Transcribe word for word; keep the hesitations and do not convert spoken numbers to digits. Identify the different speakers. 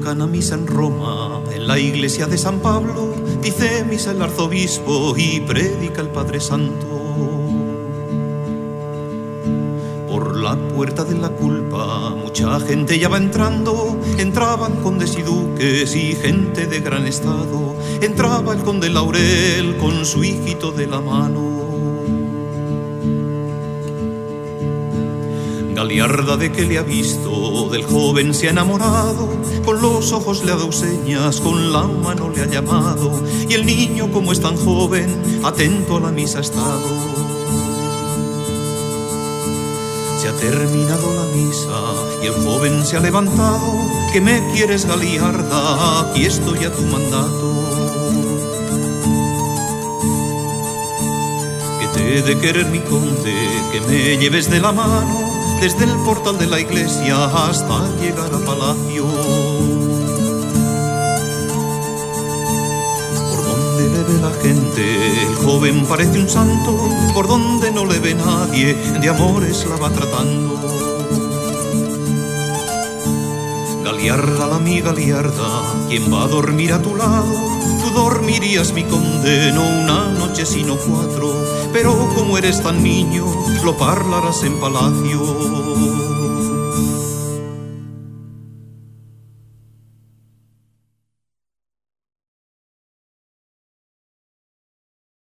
Speaker 1: convocan a misa en Roma, en la iglesia de San Pablo, dice misa el arzobispo y predica el Padre Santo. Por la puerta de la culpa mucha gente ya va entrando, entraban condes y duques y gente de gran estado, entraba el conde Laurel con su hijito de la mano. Galiarda de que le ha visto, del joven se ha enamorado, con los ojos le ha dado señas, con la mano le ha llamado, y el niño como es tan joven, atento a la misa ha estado. Se ha terminado la misa y el joven se ha levantado. ¿Qué me quieres, Galiarda? Aquí estoy a tu mandato. Que te he de querer, mi conde, que me lleves de la mano desde el portal de la iglesia hasta llegar a palacio. Por donde le ve la gente, el joven parece un santo, por donde no le ve nadie, de amores la va tratando. Galiarda, la mi Galiarda, ¿quién va a dormir a tu lado? Tú dormirías, mi conde, no una noche sino cuatro, pero como eres tan niño, lo parlarás en palacio.